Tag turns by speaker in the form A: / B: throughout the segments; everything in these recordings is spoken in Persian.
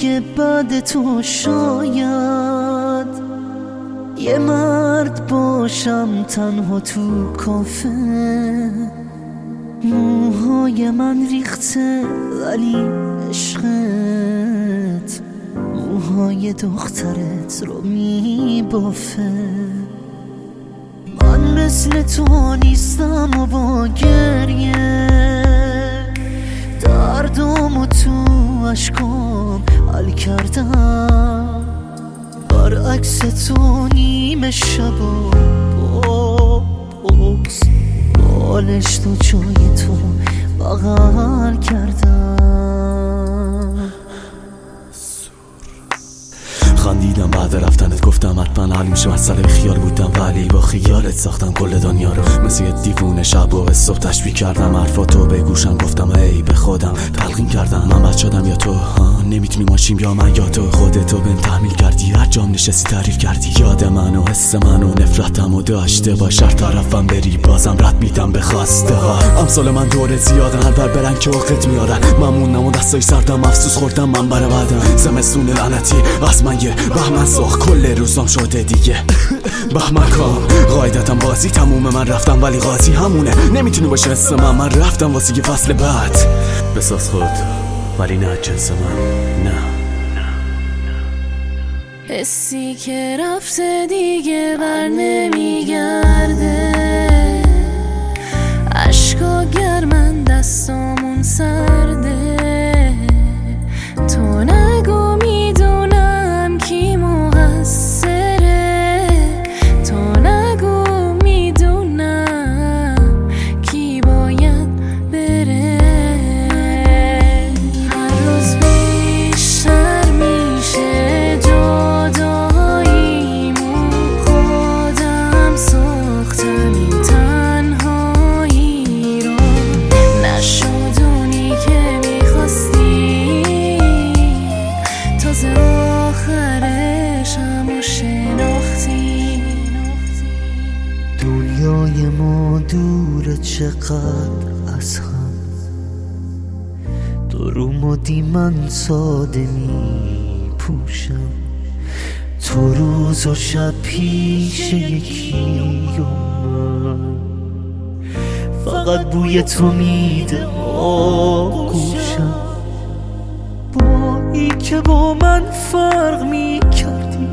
A: دیگه بعد تو شاید یه مرد باشم تنها تو کافه. موهای من ریخته ولی عشقت موهای دخترت رو میبافه. من مثل تو نیستم و با گریه دردم و تو عشقام حل کردم. برعکس تو نیمه شب و بغض بالش تو جای تو بغل کردم.
B: خندیدم بعد رفتنت گفتم حتما حل میشه مسئله، خیال بودم ولی با خیالت ساختم کل دنیا رو. مثل یه دیوونه شب و صبح تشبیه کردم حرفاتو به گوشم گفتم ای به خودم تلقین کردم من بچه شدم یا تو نمیتونی ماشیم یا من یا تو. خودتو بهم تحمیل کردی هر جام نشستی تعریف کردی یاد من و حس من و نفرتم و داشته باش هر طرفم بری بازم رد میدم به خواسته ها. امثال من دور زیادن هر بر برن که وقت میارن من موندم و دستای سردم افسوس خوردم من بر بعدم. زمستون لعنتی از من یه بهمن ساخت کل روزام شده دیگه بهمن کام قاعدتم بازی تمومه من رفتم ولی قاضی همونه نمیتونی باشه حس من رفتم واسه یه فصل بعد. بساز خود ولی نه جنس من نه.
C: حسی که رفته دیگه بر نمیگرده عشقا گرمن دستامون سرده. تو نگو میدونم کی مقصره تو نگو میدونم کی باید بره. هر روز بیشتر میشه جداییمون خودم ساختم این تنهایی رو نشد اونی که میخواستی تازه آخرش همو شناختی.
A: دنیای ما دوره چقدر از هم تو رو مدی من ساده می پوشم تو روز و شب پیش یکی و من فقط بوی تو میده آغوشم. با ای که با من فرق میکردی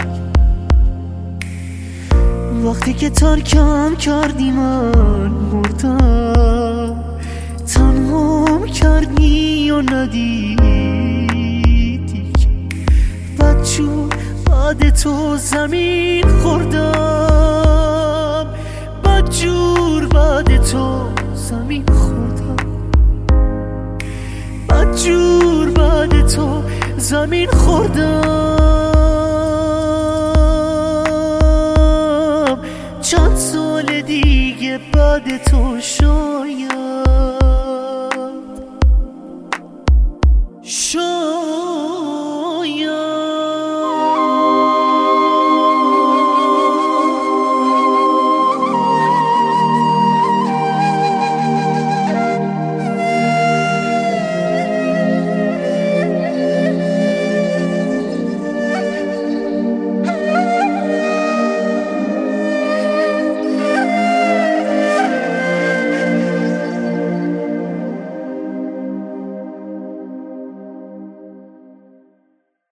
A: وقتی که ترکم کردی من مردم. تنهام کردی و ندیدی بدجور بعد تو زمین خوردم. بدجور بعد تو زمین خوردم. بدجور بعد تو زمین خوردم. چند سال دیگه بعد تو شاید